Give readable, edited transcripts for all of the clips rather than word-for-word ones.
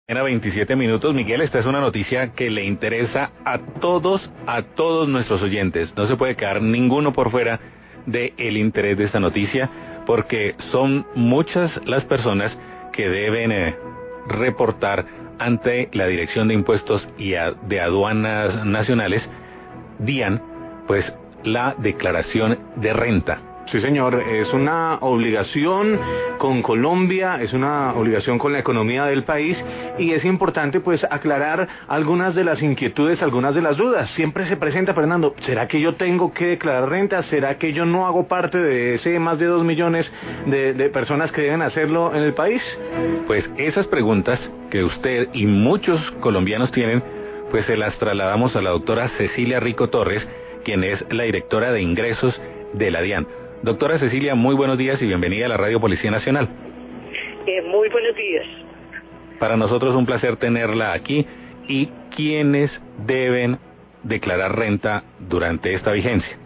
En 27 minutos, Miguel, esta es una noticia que le interesa a todos nuestros oyentes. No se puede quedar ninguno por fuera del interés de esta noticia, porque son muchas las personas que deben reportar ante la Dirección de Impuestos y de Aduanas Nacionales, DIAN, pues la declaración de renta. Sí, señor, es una obligación con Colombia, es una obligación con la economía del país y es importante pues aclarar algunas de las inquietudes, algunas de las dudas. Siempre se presenta, Fernando, ¿será que yo tengo que declarar renta? ¿Será que yo no hago parte de ese más de 2 millones de personas que deben hacerlo en el país? Pues esas preguntas que usted y muchos colombianos tienen, pues se las trasladamos a la doctora Cecilia Rico Torres, quien es la directora de ingresos de la DIAN. Doctora Cecilia, muy buenos días y bienvenida a la Radio Policía Nacional. Muy buenos días. Para nosotros es un placer tenerla aquí. ¿Y quiénes deben declarar renta durante esta vigencia?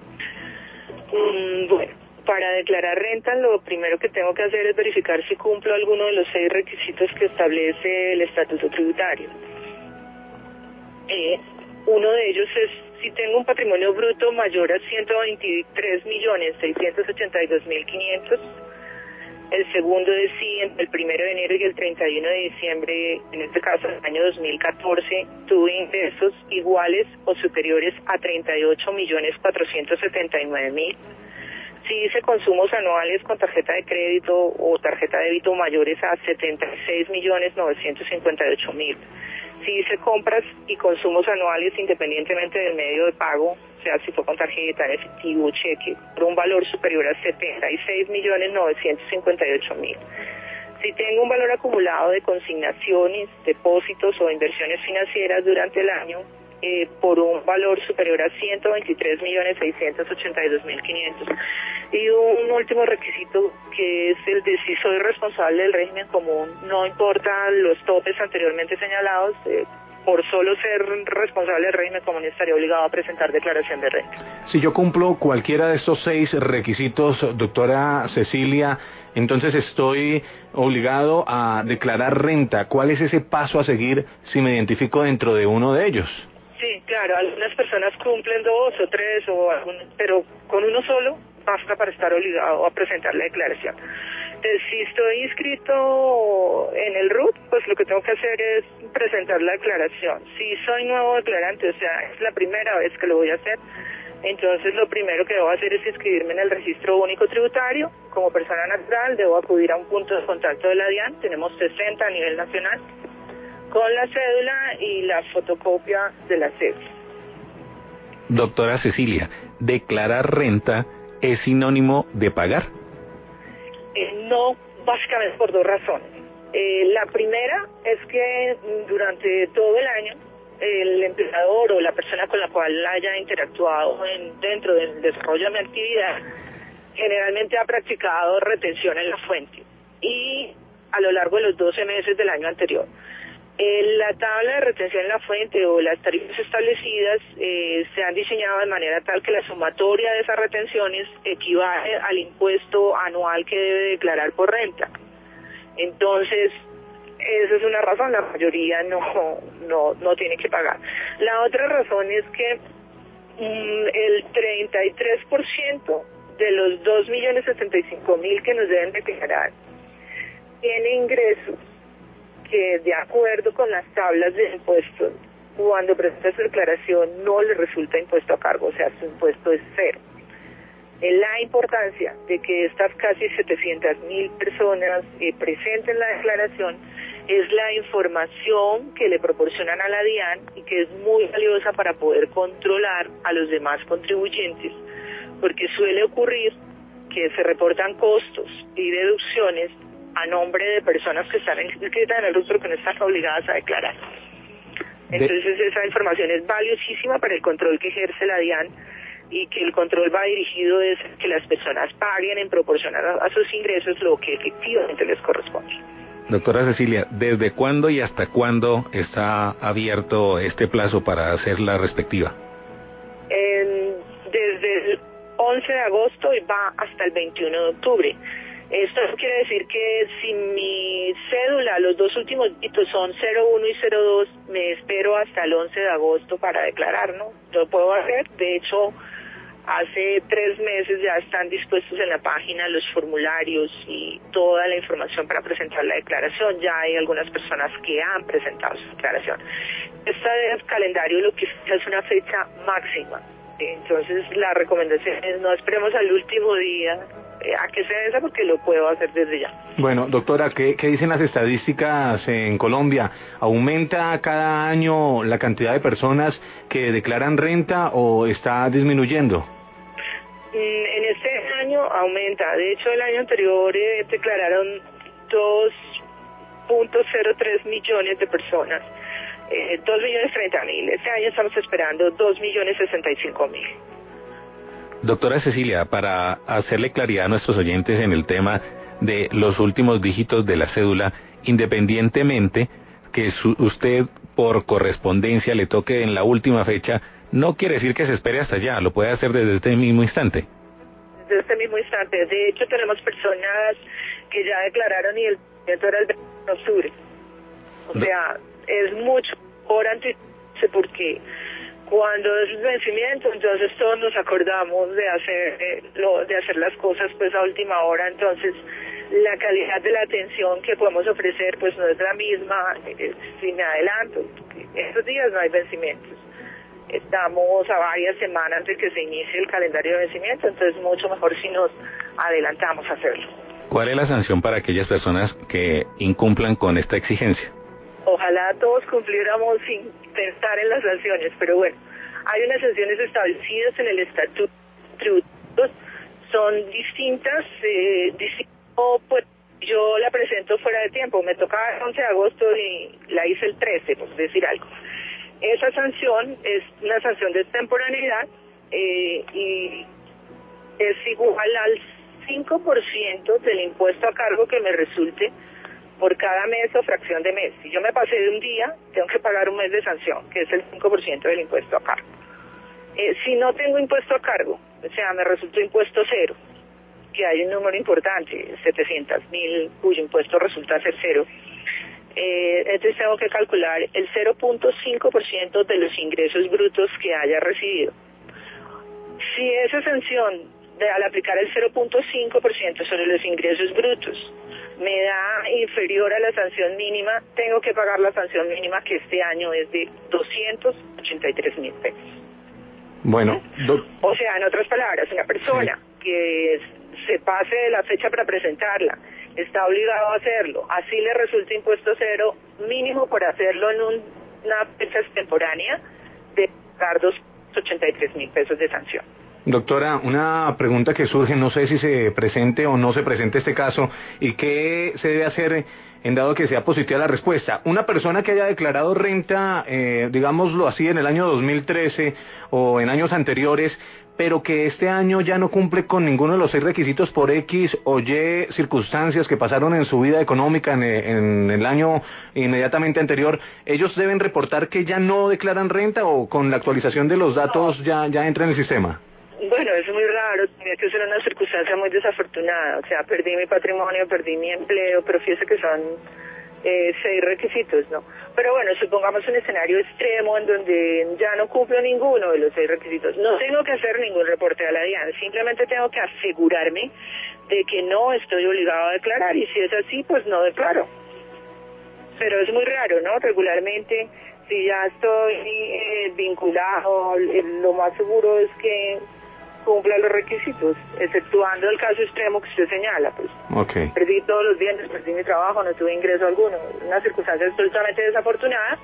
Bueno, para declarar renta lo primero que tengo que hacer es verificar si cumplo alguno de los 6 requisitos que establece el Estatuto Tributario. Uno de ellos es si tengo un patrimonio bruto mayor a 123.682.500. El segundo es si entre el 1 de enero y el 31 de diciembre, en este caso el año 2014, tuve ingresos iguales o superiores a 38.479.000. Si hice consumos anuales con tarjeta de crédito o tarjeta de débito mayores a 76.958.000. Si hice compras y consumos anuales independientemente del medio de pago, o sea, si fue con tarjeta, en efectivo, cheque, por un valor superior a 76.958.000. Si tengo un valor acumulado de consignaciones, depósitos o inversiones financieras durante el año, por un valor superior a 123.682.500. Y un último requisito que es el de si soy responsable del régimen común, no importa los topes anteriormente señalados, por solo ser responsable del régimen común estaría obligado a presentar declaración de renta. Si yo cumplo cualquiera de estos 6 requisitos, doctora Cecilia, entonces estoy obligado a declarar renta. ¿Cuál es ese paso a seguir si me identifico dentro de uno de ellos? Sí, claro, algunas personas cumplen 2 o 3, pero con uno solo basta para estar obligado a presentar la declaración. Entonces, si estoy inscrito en el RUT, pues lo que tengo que hacer es presentar la declaración. Si soy nuevo declarante, o sea, es la primera vez que lo voy a hacer, entonces lo primero que debo hacer es inscribirme en el Registro Único Tributario. Como persona natural debo acudir a un punto de contacto de la DIAN, tenemos 60 a nivel nacional, con la cédula y la fotocopia de la cédula. Doctora Cecilia, ¿declarar renta es sinónimo de pagar? No, básicamente por 2 razones. La primera es que durante todo el año el empleador o la persona con la cual haya interactuado dentro del desarrollo de mi actividad generalmente ha practicado retención en la fuente y a lo largo de los 12 meses del año anterior. La tabla de retención en la fuente o las tarifas establecidas se han diseñado de manera tal que la sumatoria de esas retenciones equivale al impuesto anual que debe declarar por renta. Entonces, esa es una razón, la mayoría no tiene que pagar. La otra razón es que el 33% de los 2.075.000 que nos deben declarar tiene ingresos que de acuerdo con las tablas de impuestos, cuando presenta su declaración no le resulta impuesto a cargo, o sea, su impuesto es 0. La importancia de que estas casi 700.000 personas presenten la declaración es la información que le proporcionan a la DIAN y que es muy valiosa para poder controlar a los demás contribuyentes, porque suele ocurrir que se reportan costos y deducciones a nombre de personas que están inscritas en el registro que no están obligadas a declarar. Entonces esa información es valiosísima para el control que ejerce la DIAN y que el control va dirigido es que las personas paguen en proporción a sus ingresos lo que efectivamente les corresponde. Doctora Cecilia, ¿desde cuándo y hasta cuándo está abierto este plazo para hacer la respectiva? Desde el 11 de agosto y va hasta el 21 de octubre. Esto quiere decir que si mi cédula, los dos últimos dígitos son 01 y 02, me espero hasta el 11 de agosto para declarar, ¿no? Lo puedo hacer, de hecho, hace 3 meses ya están dispuestos en la página los formularios y toda la información para presentar la declaración. Ya hay algunas personas que han presentado su declaración. Este calendario lo que fija es una fecha máxima. Entonces la recomendación es no esperemos al último día a que se venza porque lo puedo hacer desde ya. Bueno, doctora, ¿qué dicen las estadísticas en Colombia? ¿Aumenta cada año la cantidad de personas que declaran renta o está disminuyendo? En este año aumenta. De hecho, el año anterior declararon 2.03 millones de personas. 2.030.000. Este año estamos esperando 2.065.000. Doctora Cecilia, para hacerle claridad a nuestros oyentes en el tema de los últimos dígitos de la cédula, independientemente que usted por correspondencia le toque en la última fecha, no quiere decir que se espere hasta allá, lo puede hacer desde este mismo instante. Desde este mismo instante. De hecho, tenemos personas que ya declararon y el vencimiento era el 20 de octubre. O sea, es mucho por antes porque cuando es el vencimiento, entonces todos nos acordamos de hacer las cosas pues a última hora. Entonces la calidad de la atención que podemos ofrecer pues no es la misma si me adelanto. Estos días no hay vencimientos. Estamos a varias semanas de que se inicie el calendario de vencimiento, entonces mucho mejor si nos adelantamos a hacerlo. ¿Cuál es la sanción para aquellas personas que incumplan con esta exigencia? Ojalá todos cumpliéramos sin pensar en las sanciones, pero bueno, hay unas sanciones establecidas en el estatuto, son distintas, pues yo la presento fuera de tiempo, me tocaba el 11 de agosto y la hice el 13, por decir algo. Esa sanción es una sanción de temporaneidad y es igual al 5% del impuesto a cargo que me resulte por cada mes o fracción de mes. Si yo me pasé de un día, tengo que pagar un mes de sanción, que es el 5% del impuesto a cargo. Si no tengo impuesto a cargo, o sea, me resultó impuesto cero, que hay un número importante, 700.000, cuyo impuesto resulta ser cero, entonces tengo que calcular el 0.5% de los ingresos brutos que haya recibido. Si esa sanción, al aplicar el 0.5% sobre los ingresos brutos, me da inferior a la sanción mínima, tengo que pagar la sanción mínima, que este año es de 283.000 pesos. Bueno, o sea, en otras palabras, una persona que se pase de la fecha para presentarla, está obligado a hacerlo, así le resulta impuesto cero, mínimo por hacerlo en una fecha extemporánea, de pagar 283.000 pesos de sanción. Doctora, una pregunta que surge, no sé si se presente o no se presente este caso, y qué se debe hacer en dado que sea positiva la respuesta. Una persona que haya declarado renta, digámoslo así, en el año 2013 o en años anteriores, pero que este año ya no cumple con ninguno de los 6 requisitos por X o Y circunstancias que pasaron en su vida económica en el año inmediatamente anterior, ¿ellos deben reportar que ya no declaran renta o con la actualización de los datos ya entra en el sistema? Bueno, es muy raro, tenía que ser una circunstancia muy desafortunada, o sea, perdí mi patrimonio, perdí mi empleo, pero fíjese que son 6 requisitos, ¿no? Pero bueno, supongamos un escenario extremo en donde ya no cumplo ninguno de los 6 requisitos. No tengo que hacer ningún reporte a la DIAN, simplemente tengo que asegurarme de que no estoy obligado a declarar, y si es así, pues no declaro. Pero es muy raro, ¿no? Regularmente, si ya estoy vinculado, lo más seguro es que cumpla los requisitos, exceptuando el caso extremo que usted señala, pues. Okay. Perdí todos los bienes, perdí mi trabajo, no tuve ingreso alguno, una circunstancia absolutamente desafortunada,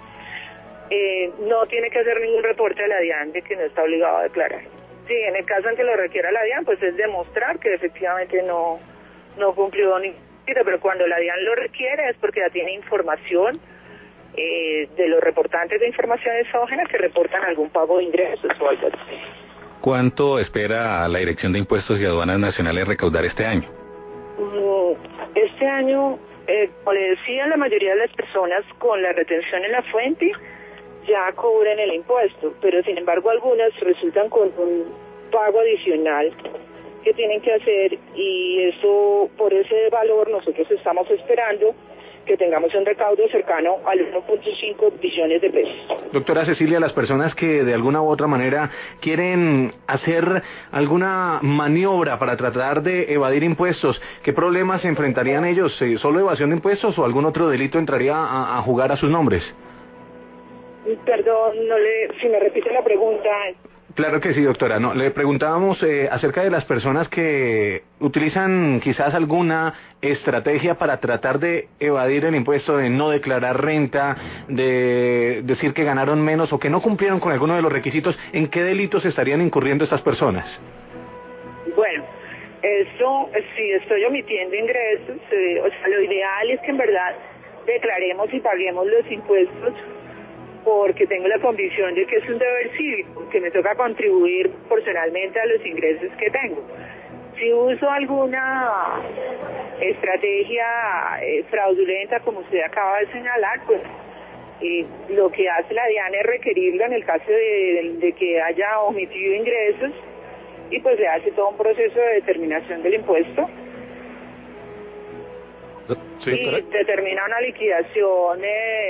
no tiene que hacer ningún reporte a la DIAN de que no está obligado a declarar. Sí, en el caso en que lo requiera la DIAN, pues es demostrar que efectivamente no cumplió ni siquiera, pero cuando la DIAN lo requiere es porque ya tiene información de los reportantes de información exógena que reportan algún pago de ingresos o algo así. ¿Cuánto espera la Dirección de Impuestos y Aduanas Nacionales recaudar este año? Este año, como le decía, la mayoría de las personas con la retención en la fuente ya cubren el impuesto, pero sin embargo algunas resultan con un pago adicional que tienen que hacer, y eso, por ese valor nosotros estamos esperando que tengamos un recaudo cercano al 1.5 billones de pesos. Doctora Cecilia, las personas que de alguna u otra manera quieren hacer alguna maniobra para tratar de evadir impuestos, ¿qué problemas enfrentarían ellos? ¿Solo evasión de impuestos o algún otro delito entraría a jugar a sus nombres? Perdón, si me repite la pregunta. Claro que sí, doctora. No, le preguntábamos acerca de las personas que utilizan quizás alguna estrategia para tratar de evadir el impuesto, de no declarar renta, de decir que ganaron menos o que no cumplieron con alguno de los requisitos. ¿En qué delitos estarían incurriendo estas personas? Bueno, eso, si estoy omitiendo ingresos, o sea, lo ideal es que en verdad declaremos y paguemos los impuestos, porque tengo la convicción de que es un deber cívico, que me toca contribuir proporcionalmente a los ingresos que tengo. Si uso alguna estrategia fraudulenta, como usted acaba de señalar, pues lo que hace la DIAN es requerirlo en el caso de que haya omitido ingresos, y pues le hace todo un proceso de determinación del impuesto. Sí, y determina una liquidación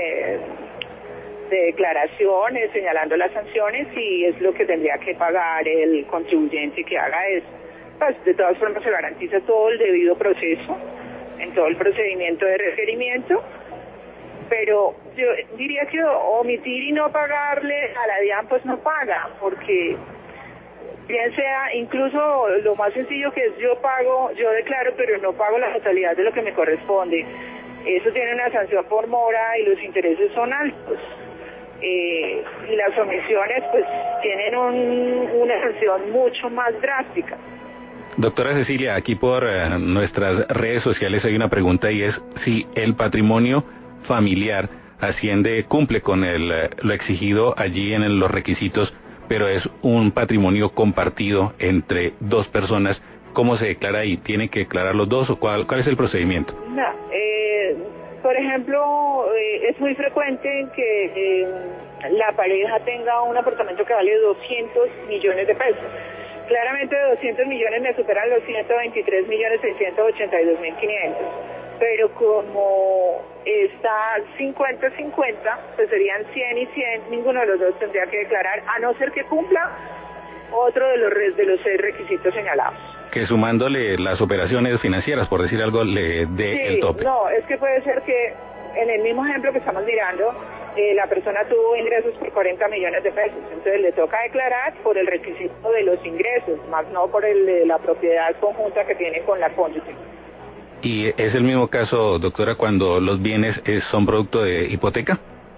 de declaraciones, señalando las sanciones, y es lo que tendría que pagar el contribuyente que haga eso. Pues de todas formas se garantiza todo el debido proceso, en todo el procedimiento de requerimiento, pero yo diría que omitir y no pagarle a la DIAN pues no paga, porque bien sea incluso lo más sencillo que es yo declaro pero no pago la totalidad de lo que me corresponde. Eso tiene una sanción por mora y los intereses son altos. Y las omisiones pues tienen una sanción mucho más drástica. Doctora Cecilia, aquí por nuestras redes sociales hay una pregunta, y es si el patrimonio familiar asciende, cumple con lo exigido allí en los requisitos, pero es un patrimonio compartido entre dos personas. ¿Cómo se declara ahí? ¿Tiene que declarar los dos o cuál es el procedimiento? No, por ejemplo, es muy frecuente que la pareja tenga un apartamento que vale 200 millones de pesos. Claramente 200 millones me superan los 123.682.500, pero como está 50-50, pues serían 100 y 100, ninguno de los dos tendría que declarar, a no ser que cumpla otro de los 6 requisitos señalados. Que sumándole las operaciones financieras, por decir algo, le dé el tope. No, es que puede ser que en el mismo ejemplo que estamos mirando, la persona tuvo ingresos por 40 millones de pesos, entonces le toca declarar por el requisito de los ingresos, más no por el de la propiedad conjunta que tiene con la cónyuge. ¿Y es el mismo caso, doctora, cuando los bienes son producto de hipoteca?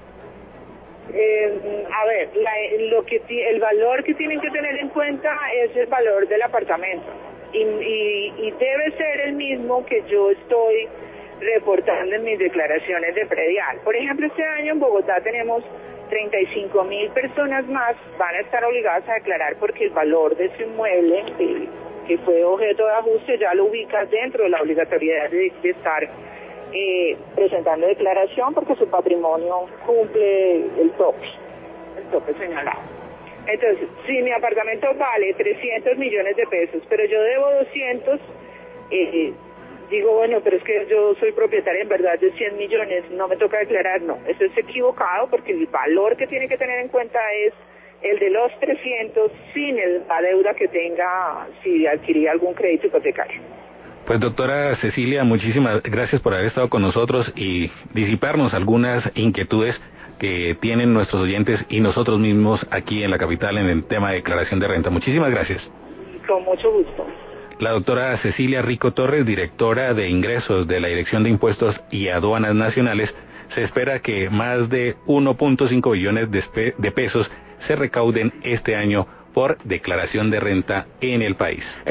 A ver, el valor que tienen que tener en cuenta es el valor del apartamento, y debe ser el mismo que yo estoy reportando en mis declaraciones de predial. Por ejemplo, este año en Bogotá tenemos 35.000 personas más, van a estar obligadas a declarar porque el valor de su inmueble, que fue objeto de ajuste, ya lo ubica dentro de la obligatoriedad de estar presentando declaración, porque su patrimonio cumple el tope señalado. Entonces, si mi apartamento vale 300 millones de pesos, pero yo debo 200, digo, bueno, pero es que yo soy propietaria en verdad de 100 millones, no me toca declarar. No, eso es equivocado, porque el valor que tiene que tener en cuenta es el de los 300 sin la deuda que tenga si adquiría algún crédito hipotecario. Pues doctora Cecilia, muchísimas gracias por haber estado con nosotros y disiparnos algunas inquietudes que tienen nuestros oyentes y nosotros mismos aquí en la capital en el tema de declaración de renta. Muchísimas gracias. Con mucho gusto. La doctora Cecilia Rico Torres, directora de ingresos de la Dirección de Impuestos y Aduanas Nacionales. Se espera que más de 1.5 billones de pesos se recauden este año por declaración de renta en el país.